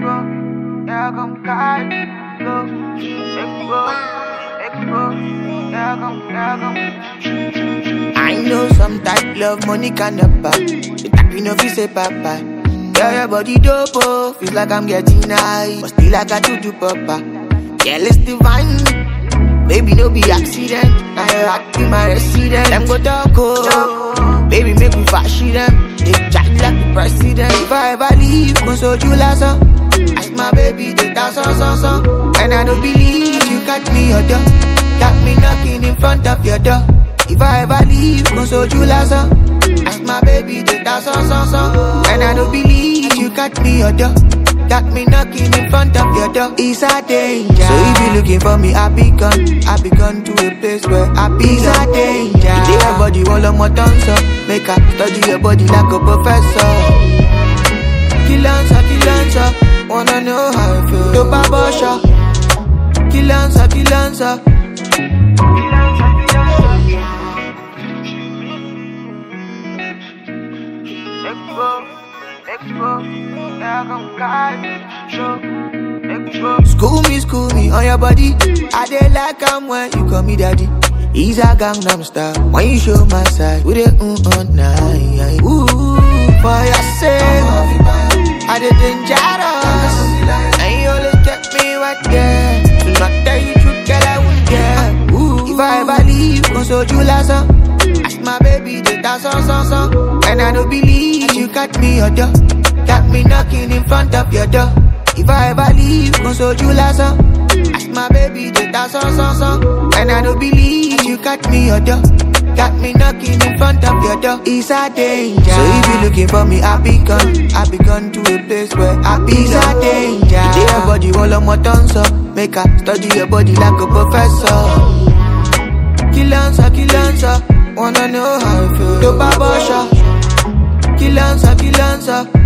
Expo, yeah, come card, go. Expo, yeah, come. I know some type love money can buy. The type you know fi say papa. Yeah, your body dope, oh. Feels like I'm getting high, but still I got to do papa. Yeah, let's divine. Baby, no be accident. I rock in my resident. Them go talk, oh. Baby, make me fashion them. They chat like the president. If I ever leave, console you last ask my baby, they dance on. And I don't believe you got me your door. Got me knocking in front of your door. If I ever leave, console you last ask my baby, they dance on. And I don't believe you got me your door. Got me knocking in front of your door. It's a danger. So if you looking for me, I be gone to a place where I be. It's a danger. You take your body all on my tongue, so make her study your body like a professor. Kill answer, wanna know how I feel. Dopa bosha. Kill answer. Expo, yeah, come card, School me on your body. I dey like when you call me daddy. He's a Gangnam Style. When you show my side, with it on night. Ooh, for your sake, I dey dangerous. And you always kept me right there. To not tell you truth, girl, I won't care. Ooh, if I ever leave, console you last ask my baby, they dance on. And I don't believe you got me your door. Got me knocking in front of your door. If I ever leave, console you last ask my baby, they dance on. And I don't believe you got me your door. Got me knocking in front of your door. It's a danger. So if you looking for me, I be gone to a place where I be. It's a danger. You take your body all on my tongue, so make her study your body like a professor. Kill answer, wanna know how I feel. Dopa bosha. Kill answer.